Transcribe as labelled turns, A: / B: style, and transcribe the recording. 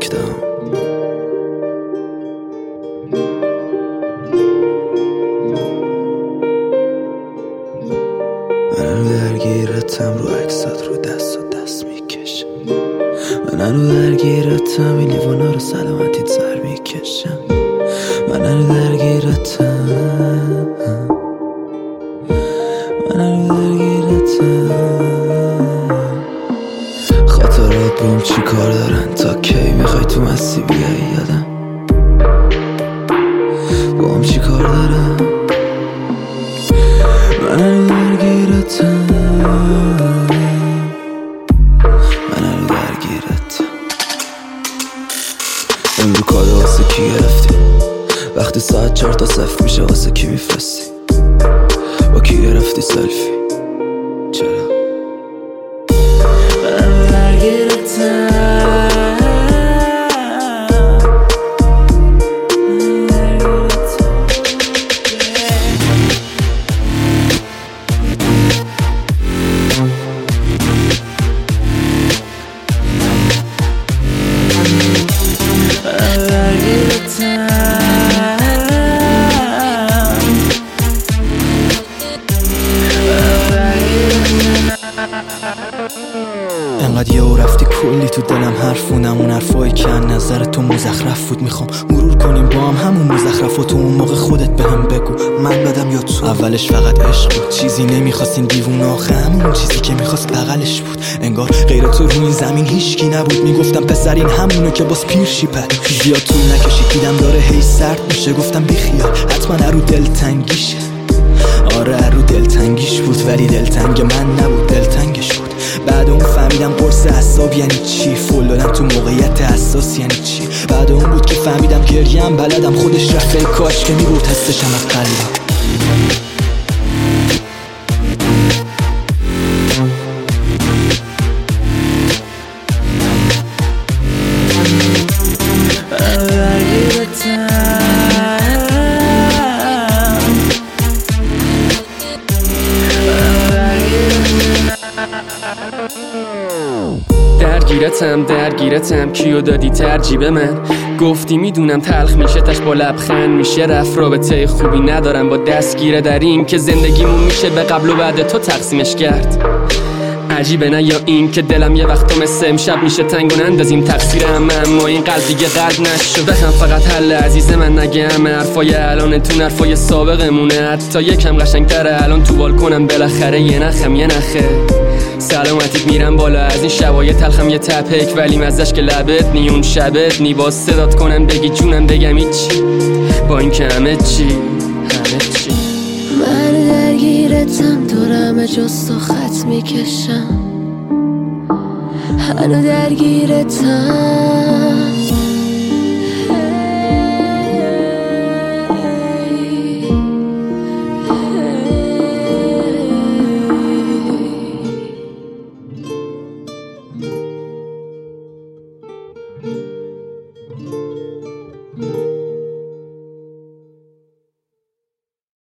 A: نکتم. من درگیرتم، رو عکسات رو دست میکشم. من درگیرتم، این لیوانا رو سلامتیت سر میکشم. من درگیرتم، من درگیرتم. خاطرات بهم چی کار دارن؟ تا کی میخوای تو مسیح بیایی یادم؟ بهم چی کار دارن؟ من درگیرتم، من درگیرتم. امرو کادو واسه کی گرفتی؟ وقتی ساعت 4 تا 0 میشه واسه کی میفرستی؟ با کی گرفتی سلفی؟ چرا؟ من درگیرتم.
B: انقدر یهو رفتی کلی تو دلم حرفونم، اون حرفایی که از نظر تو مزخرف بود. میخوام مرور کنیم با هم همون مزخرفاتو، اون موقع خودت بهم بگو من بدم یا تو. اولش فقط عشق بود، چیزی نمیخواستین دیوون، آخه همون چیزی که میخواست بغلش بود. انگار غیر تو روی زمین هیچکی نبود. میگفتم پسر این همونه که باز پیرشی پد. زیاد طول نکشید دیدم داره هی سرد میشه، گفتم بیخیال حتما رو دلتنگیشه. آره رو دلتنگیش بود، ولی دلتنگ من نبود، دلتنگش بود. بعد اون فهمیدم قرص اعصاب یعنی چی، فول دادن تو موقعیت حساس یعنی چی. بعد اون بود که فهمیدم گریم بلدم، خودش رفته کاش که میبرد حسشم از قلبم.
C: درگیرتم کیو دادی ترجیح به من؟ گفتی میدونم تلخ میشه تش با لبخند میشه رفت. رابطه خوبی ندارم با دستگیره در این که زندگیمون میشه به قبل و بعد تو تقسیمش کرد. عجیبه نه یا این که دلم یه وقت مثل امشب میشه تنگ و نندازیم تقصیر همه، اما این قلب دیگه قلب نشد. بخم فقط حل عزیز من نگه همه حرفای الانتون حرفای سابقمونه، حتی یکم قشنگتره الان تو بالکنم بالاخره یه نخم یه نخه. سلامتیت میرم بالا از این شبای تلخم یه تپک، ولی مزش که لبت نی اون شبت نی. باز صدات کنم بگی جونم بگم ایچی، با این که همه چی
D: من درگیرتم، دورم جست و خط میکشم. هنو درگیرتم.